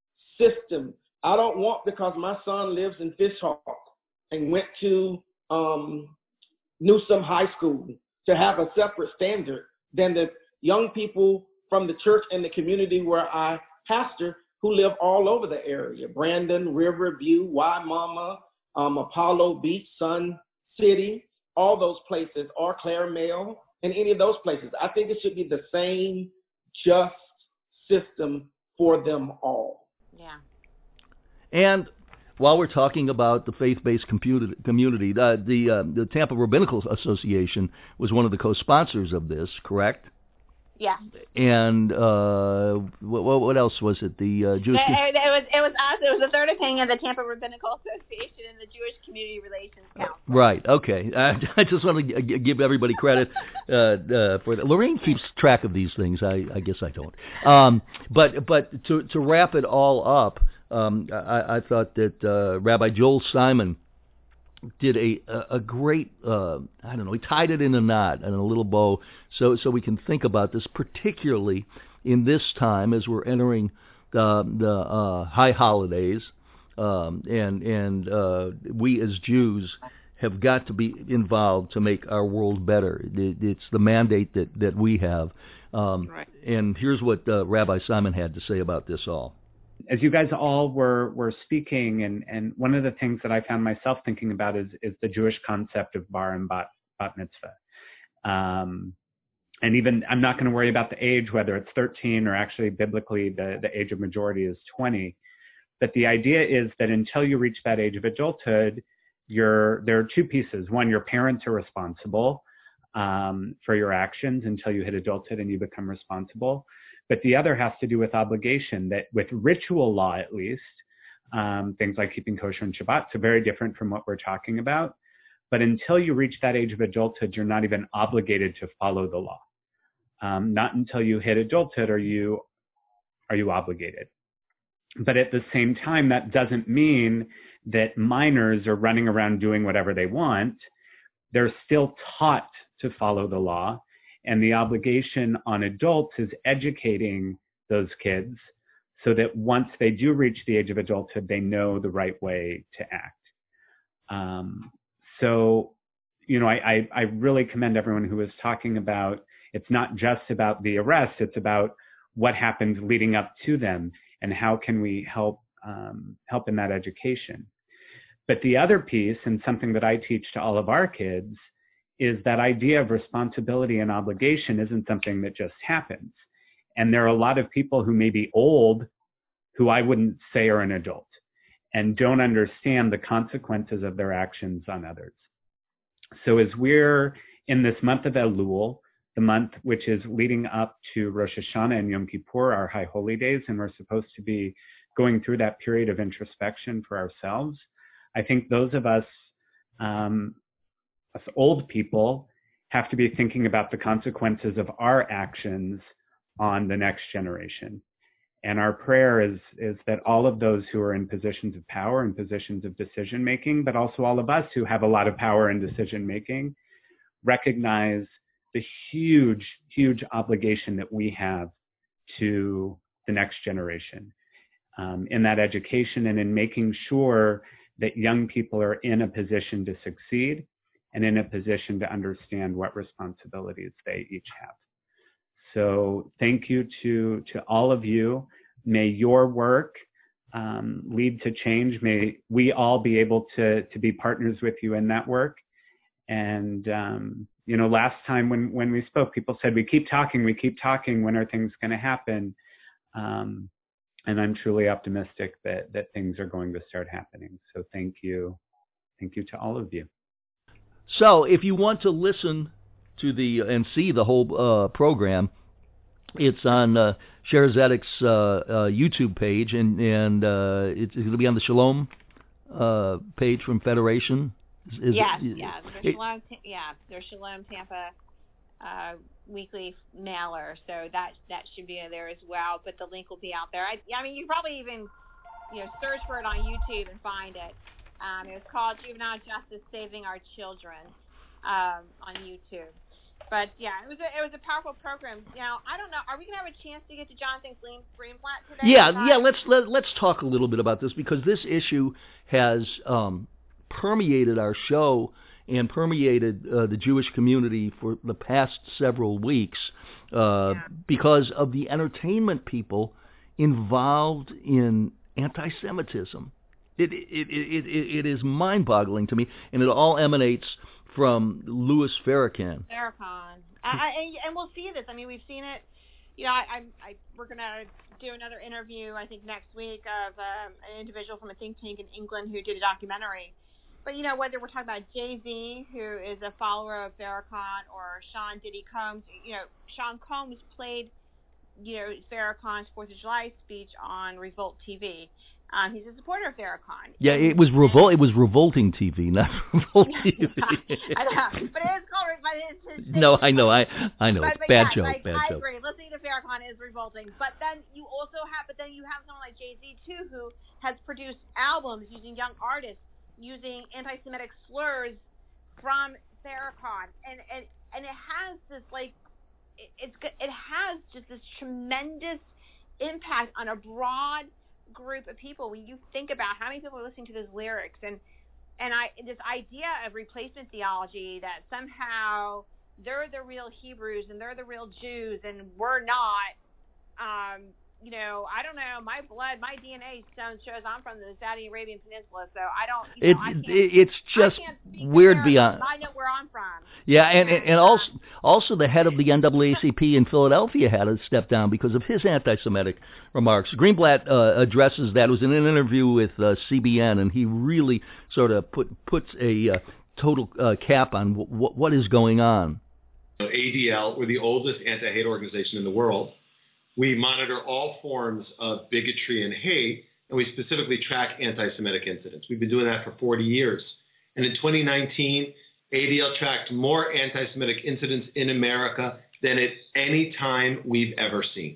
system. I don't want, because my son lives in Fishhawk and went to um, Newsom High School, to have a separate standard than the young people from the church and the community where I pastor who live all over the area. Brandon, Riverview, Waimama, um, Apollo Beach, Sun City, all those places, or Claremore, and any of those places. I think it should be the same just system for them all. Yeah. And while we're talking about the faith-based community, uh, the uh, the Tampa Rabbinical Association was one of the co-sponsors of this, correct? Yeah. And uh, what, what else was it? The uh, Jewish. It, it was it was us. It was the third opinion of the Tampa Rabbinical Association and the Jewish Community Relations Council. Right. Okay. I, I just want to give everybody credit uh, uh, for that. Lorraine keeps track of these things. I, I guess I don't. Um, but but to to wrap it all up, um, I, I thought that uh, Rabbi Joel Simon did a a great uh, I don't know he tied it in a knot and a little bow so so we can think about this, particularly in this time as we're entering the the uh, high holidays, um, and and uh, we as Jews have got to be involved to make our world better. It, it's the mandate that that we have. Um, right. And here's what uh, Rabbi Simon had to say about this all. As you guys all were were speaking, and, and one of the things that I found myself thinking about is is the Jewish concept of bar and bat, bat mitzvah. Um, and even, I'm not going to worry about the age, whether it's thirteen or actually biblically the, the age of majority is twenty. But the idea is that until you reach that age of adulthood, you're, there are two pieces. One, your parents are responsible um, for your actions until you hit adulthood and you become responsible. But the other has to do with obligation, that with ritual law, at least, um, things like keeping kosher and Shabbat, so very different from what we're talking about. But until you reach that age of adulthood, you're not even obligated to follow the law. Um, not until you hit adulthood are you are you obligated. But at the same time, that doesn't mean that minors are running around doing whatever they want. They're still taught to follow the law, and the obligation on adults is educating those kids so that once they do reach the age of adulthood, they know the right way to act. Um, so, you know, I, I, I really commend everyone who is talking about, it's not just about the arrest, it's about what happens leading up to them and how can we help um, help in that education. But the other piece, and something that I teach to all of our kids, is that idea of responsibility and obligation isn't something that just happens. And there are a lot of people who may be old who I wouldn't say are an adult and don't understand the consequences of their actions on others. So as we're in this month of Elul, the month which is leading up to Rosh Hashanah and Yom Kippur, our high holy days, and we're supposed to be going through that period of introspection for ourselves, I think those of us, um, us old people, have to be thinking about the consequences of our actions on the next generation. And our prayer is, is that all of those who are in positions of power and positions of decision making, but also all of us who have a lot of power in decision making, recognize the huge, huge obligation that we have to the next generation um, in that education and in making sure that young people are in a position to succeed and in a position to understand what responsibilities they each have. So thank you to, to all of you. May your work um, lead to change. May we all be able to, to be partners with you in that work. And, um, you know, last time when, when we spoke, people said, we keep talking, we keep talking, when are things going to happen? Um, and I'm truly optimistic that, that things are going to start happening. So thank you. Thank you to all of you. So if you want to listen to the and see the whole uh, program, it's on uh, Share Zedek's uh, uh, YouTube page, and, and uh, it's going to be on the Shalom uh, page from Federation. Is yes, it, yeah, there's Shalom, yeah, there's Shalom Tampa uh, weekly mailer, so that that should be there as well. But the link will be out there. I, I mean, you probably even you know search for it on YouTube and find it. Um, it was called Juvenile Justice Saving Our Children um, on YouTube. But yeah, it was a, it was a powerful program. Now I don't know. Are we gonna have a chance to get to Jonathan Greenblatt today? Yeah, yeah. Let's let, let's talk a little bit about this because this issue has um, permeated our show and permeated uh, the Jewish community for the past several weeks uh, yeah. because of the entertainment people involved in anti-Semitism. It it it it, it is mind-boggling to me, and it all emanates from Louis Farrakhan. Farrakhan, I, I, and we'll see this. I mean, we've seen it. You know, I, I, I we're gonna do another interview, I think, next week of um, an individual from a think tank in England who did a documentary. But you know, whether we're talking about Jay-Z, who is a follower of Farrakhan, or Sean Diddy Combs, you know, Sean Combs played, you know, Farrakhan's Fourth of July speech on Revolt T V. Um, he's a supporter of Farrakhan. Yeah, it was revol. It was Revolting T V, not Revolt T V. I know, but it is called. But it's his no, I know, I I know. But, it's but bad yeah, joke, like, bad I joke. agree. Listening to Farrakhan is revolting. But then you also have, but then you have someone like Jay-Z too, who has produced albums using young artists using anti-Semitic slurs from Farrakhan, and and and it has this like, it, it's it has just this tremendous impact on a broad group of people. When you think about how many people are listening to those lyrics, and and I this idea of replacement theology, that somehow they're the real Hebrews and they're the real Jews and we're not. Um, you know, I don't know. My blood, my D N A shows I'm from the Saudi Arabian Peninsula, so I don't. You know, it, I can't, it's just I weird beyond. I know where I'm from. Yeah, and and, and also also the head of the N double A C P in Philadelphia had to step down because of his anti-Semitic remarks. Greenblatt uh, addresses that. It was in an interview with uh, C B N, and he really sort of put puts a uh, total uh, cap on w- w- what is going on. A D L, we're the oldest anti-hate organization in the world. We monitor all forms of bigotry and hate, and we specifically track anti-Semitic incidents. We've been doing that for forty years. And in twenty nineteen, A D L tracked more anti-Semitic incidents in America than at any time we've ever seen.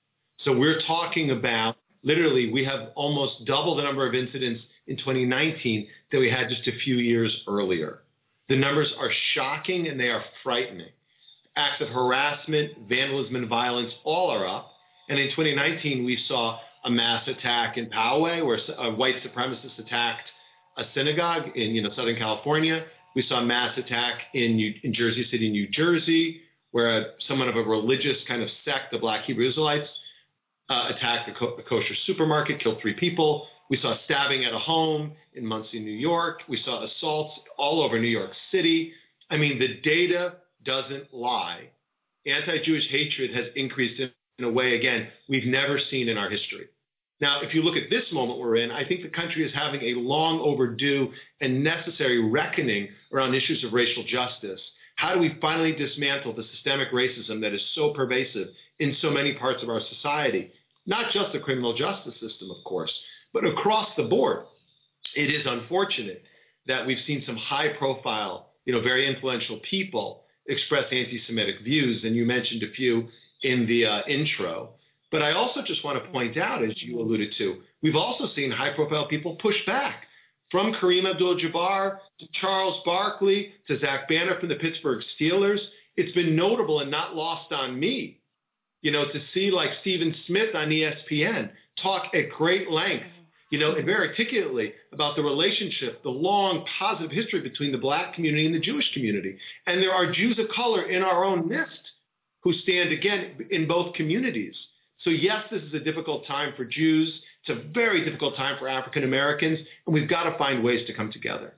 So we're talking about, literally, we have almost double the number of incidents in twenty nineteen that we had just a few years earlier. The numbers are shocking and they are frightening. Acts of harassment, vandalism, and violence all are up. And in twenty nineteen, we saw a mass attack in Poway where a white supremacist attacked a synagogue in you know, Southern California. We saw a mass attack in, New, in Jersey City, New Jersey, where a, someone of a religious kind of sect, the Black Hebrew Israelites, uh, attacked a, co- a kosher supermarket, killed three people. We saw stabbing at a home in Muncie, New York. We saw assaults all over New York City. I mean, the data doesn't lie. Anti-Jewish hatred has increased in, in a way, again, we've never seen in our history. Now, if you look at this moment we're in, I think the country is having a long overdue and necessary reckoning around issues of racial justice. How do we finally dismantle the systemic racism that is so pervasive in so many parts of our society? Not just the criminal justice system, of course, but across the board. It is unfortunate that we've seen some high-profile, you know, very influential people express anti-Semitic views, and you mentioned a few in the uh, intro. But I also just want to point out, as you alluded to, we've also seen high-profile people push back, from Kareem Abdul-Jabbar to Charles Barkley to Zach Banner from the Pittsburgh Steelers. It's been notable and not lost on me, you know, to see like Stephen Smith on E S P N talk at great length, you know, and very articulately about the relationship, the long positive history between the Black community and the Jewish community. And there are Jews of color in our own midst who stand, again, in both communities. So yes, this is a difficult time for Jews. It's a very difficult time for African Americans, and we've got to find ways to come together.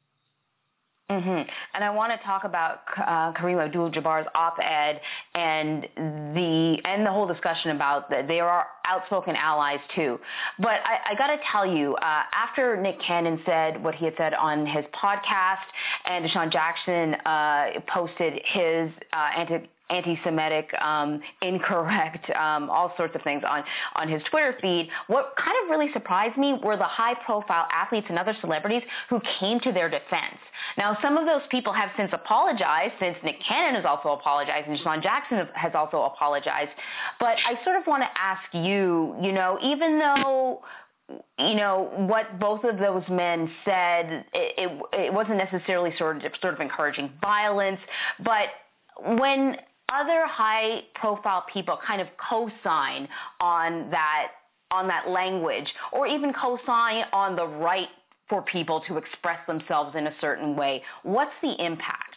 Mm-hmm. And I want to talk about uh, Kareem Abdul-Jabbar's op-ed and the and the whole discussion about that they are outspoken allies too. But I, I got to tell you, uh, after Nick Cannon said what he had said on his podcast, and Deshaun Jackson uh, posted his uh, anti. anti-Semitic, um, incorrect, um, all sorts of things on, on his Twitter feed. What kind of really surprised me were the high-profile athletes and other celebrities who came to their defense. Now, some of those people have since apologized, since Nick Cannon has also apologized and Deshaun Jackson has also apologized. But I sort of want to ask you, you know, even though you know, what both of those men said, it, it, it wasn't necessarily sort of, sort of encouraging violence, but when other high-profile people kind of co-sign on that on that language, or even co-sign on the right for people to express themselves in a certain way, what's the impact?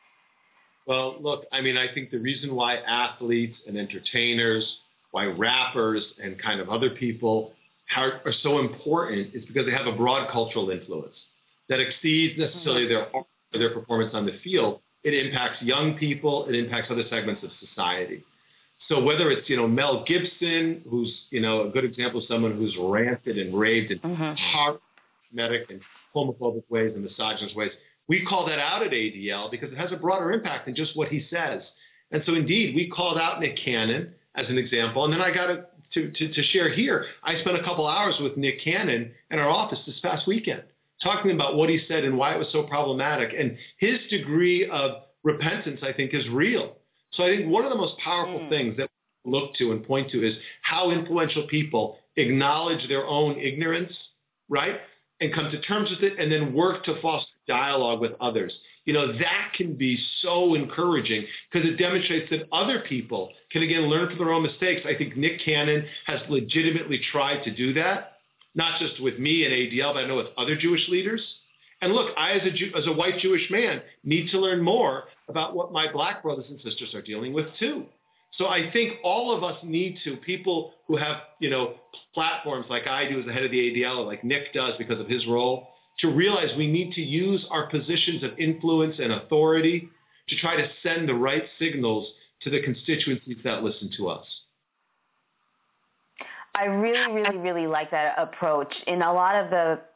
Well, look, I mean, I think the reason why athletes and entertainers, why rappers and kind of other people are, are so important is because they have a broad cultural influence that exceeds necessarily their art or their performance on the field. It impacts young people. It impacts other segments of society. So whether it's, you know, Mel Gibson, who's, you know, a good example of someone who's ranted and raved in mm-hmm. hard, anti-Semitic and homophobic ways and misogynist ways, we call that out at A D L because it has a broader impact than just what he says. And so, indeed, we called out Nick Cannon as an example. And then I got to, to, to, to share here, I spent a couple hours with Nick Cannon in our office this past weekend, talking about what he said and why it was so problematic. And his degree of repentance, I think, is real. So I think one of the most powerful mm. things that we look to and point to is how influential people acknowledge their own ignorance, right, and come to terms with it and then work to foster dialogue with others. You know, that can be so encouraging because it demonstrates that other people can, again, learn from their own mistakes. I think Nick Cannon has legitimately tried to do that. Not just with me and A D L, but I know with other Jewish leaders. And look, I as a, Jew, as a white Jewish man need to learn more about what my black brothers and sisters are dealing with too. So I think all of us need to, people who have, you know, platforms like I do as the head of the A D L or like Nick does because of his role, to realize we need to use our positions of influence and authority to try to send the right signals to the constituencies that listen to us. I really, really, really like that approach. In a lot of the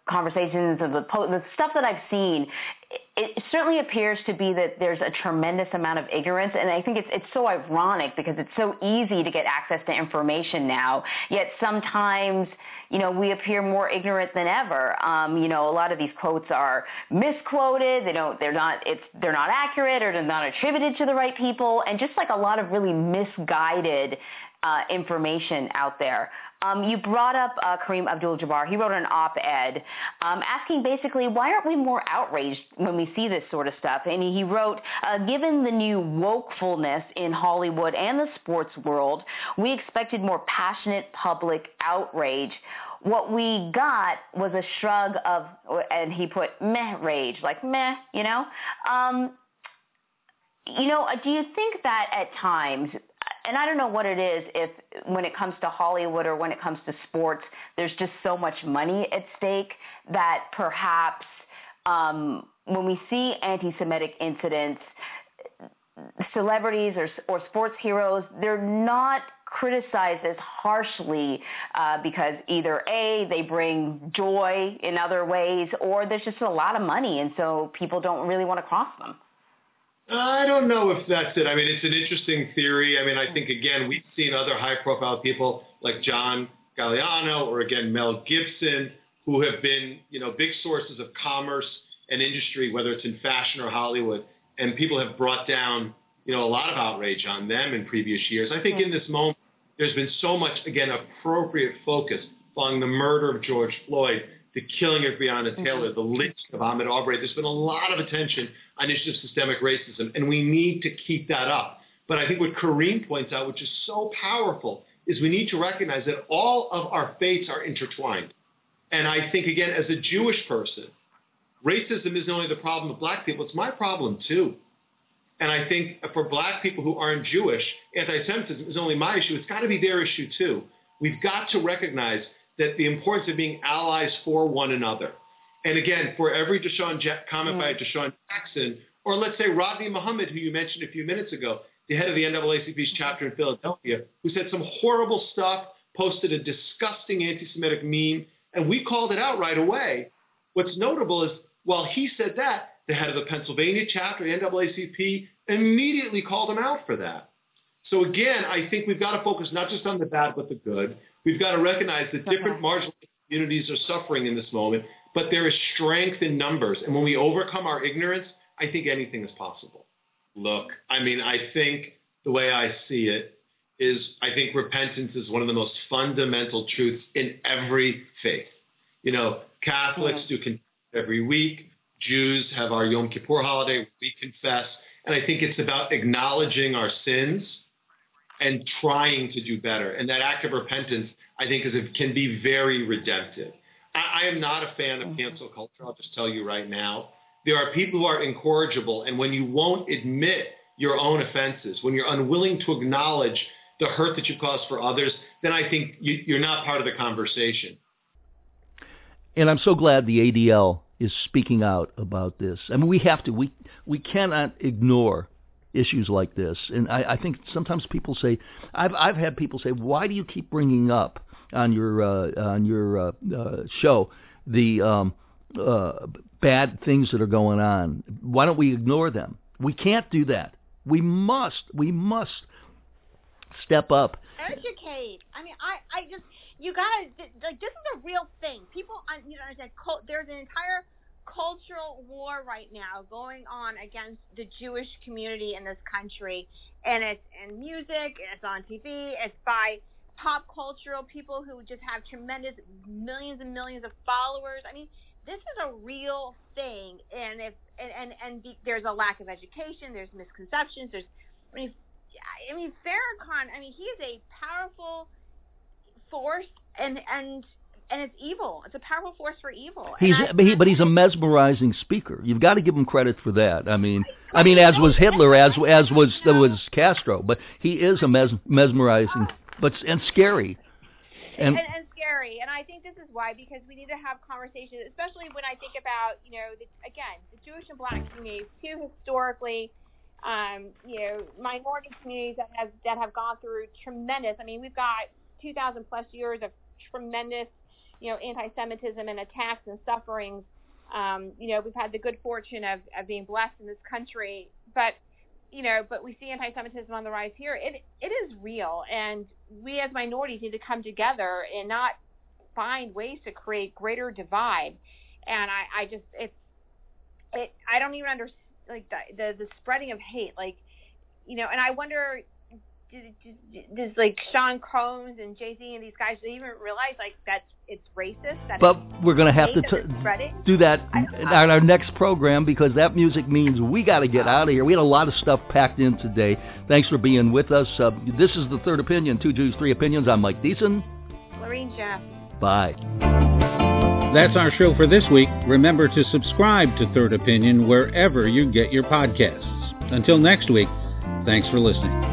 conversations of the po- the stuff that I've seen, it, it certainly appears to be that there's a tremendous amount of ignorance, and I think it's it's so ironic because it's so easy to get access to information now. Yet sometimes, you know, we appear more ignorant than ever. Um, you know, a lot of these quotes are misquoted. They don't. They're not. It's they're not accurate, or they're not attributed to the right people, and just like a lot of really misguided uh, information out there. Um, you brought up uh, Kareem Abdul-Jabbar. He wrote an op-ed um, asking basically, why aren't we more outraged when we see this sort of stuff? And he wrote, uh, given the new wokefulness in Hollywood and the sports world, we expected more passionate public outrage. What we got was a shrug of, and he put meh rage, like meh, you know? Um, you know, do you think that at times, and I don't know what it is, if when it comes to Hollywood or when it comes to sports, there's just so much money at stake that perhaps um, when we see anti-Semitic incidents, celebrities or, or sports heroes, they're not criticized as harshly uh, because either A, they bring joy in other ways, or there's just a lot of money, and so people don't really want to cross them. I don't know if that's it. I mean, it's an interesting theory. I mean, I think, again, we've seen other high-profile people like John Galliano or, again, Mel Gibson, who have been, you know, big sources of commerce and industry, whether it's in fashion or Hollywood, and people have brought down, you know, a lot of outrage on them in previous years. I think in this moment, there's been so much, again, appropriate focus following the murder of George Floyd, the killing of Breonna Taylor, the lynching of Ahmaud Arbery. There's been a lot of attention on issues of systemic racism, and we need to keep that up. But I think what Kareem points out, which is so powerful, is we need to recognize that all of our faiths are intertwined. And I think, again, as a Jewish person, racism isn't only the problem of black people, it's my problem too. And I think for black people who aren't Jewish, anti-Semitism is only my issue. It's got to be their issue too. We've got to recognize that the importance of being allies for one another. And again, for every Deshaun ja- comment by Deshaun Jackson, or let's say Rodney Muhammad, who you mentioned a few minutes ago, the head of the N double A C P's chapter in Philadelphia, who said some horrible stuff, posted a disgusting anti-Semitic meme, and we called it out right away. What's notable is, while he said that, the head of the Pennsylvania chapter, the N double A C P, immediately called him out for that. So again, I think we've got to focus not just on the bad, but the good. We've got to recognize that different marginalized communities are suffering in this moment, but there is strength in numbers. And when we overcome our ignorance, I think anything is possible. Look, I mean, I think the way I see it is I think repentance is one of the most fundamental truths in every faith. You know, Catholics do confess every week. Jews have our Yom Kippur holiday. We confess. And I think it's about acknowledging our sins and trying to do better. And that act of repentance, I think, is a, can be very redemptive. I, I am not a fan of cancel culture. I'll just tell you right now. There are people who are incorrigible, and when you won't admit your own offenses, when you're unwilling to acknowledge the hurt that you've caused for others, then I think you, you're not part of the conversation. And I'm so glad the A D L is speaking out about this. I mean, we have to. We we cannot ignore issues like this. And I, I think sometimes people say, I've I've had people say, why do you keep bringing up on your uh, on your uh, uh, show the um, uh, bad things that are going on? Why don't we ignore them? We can't do that. We must. We must step up. Educate. I mean, I, I just, you gotta, like, this is a real thing. People, you know, there's an entire cultural war right now going on against the Jewish community in this country, and it's in music, it's on T V, it's by pop cultural people who just have tremendous millions and millions of followers. I mean, this is a real thing, and if and and, and the, there's a lack of education, there's misconceptions, there's, I mean, I mean, Farrakhan, I mean, he is a powerful force, and and and it's evil. It's a powerful force for evil. He's I, but, he, but he's a mesmerizing speaker. You've got to give him credit for that. I mean, I mean, as was Hitler, as as was was Castro, but he is a mes, mesmerizing, but and scary, and, and and scary. And I think this is why, because we need to have conversations, especially when I think about, you know, the, again, the Jewish and Black communities, two historically. Um, you know, minority communities that have that have gone through tremendous. I mean, we've got two thousand plus years of tremendous you know, anti-Semitism and attacks and sufferings. Um, you know, we've had the good fortune of, of being blessed in this country, but, you know, but we see anti-Semitism on the rise here. It It is real, and we as minorities need to come together and not find ways to create greater divide. And I, I just, it's, it, I don't even understand, like, the, the, the spreading of hate, like, you know, and I wonder, does like Sean Combs and Jay-Z and these guys, do they even realize like that it's racist? That but it's we're going to have to t- do that in our next program, because that music means we got to get out of here. We had a lot of stuff packed in today. Thanks for being with us. Uh, this is The Third Opinion, Two Jews, Three Opinions. I'm Mike Deason. Lorene Jaffe. Bye. That's our show for this week. Remember to subscribe to Third Opinion wherever you get your podcasts. Until next week, thanks for listening.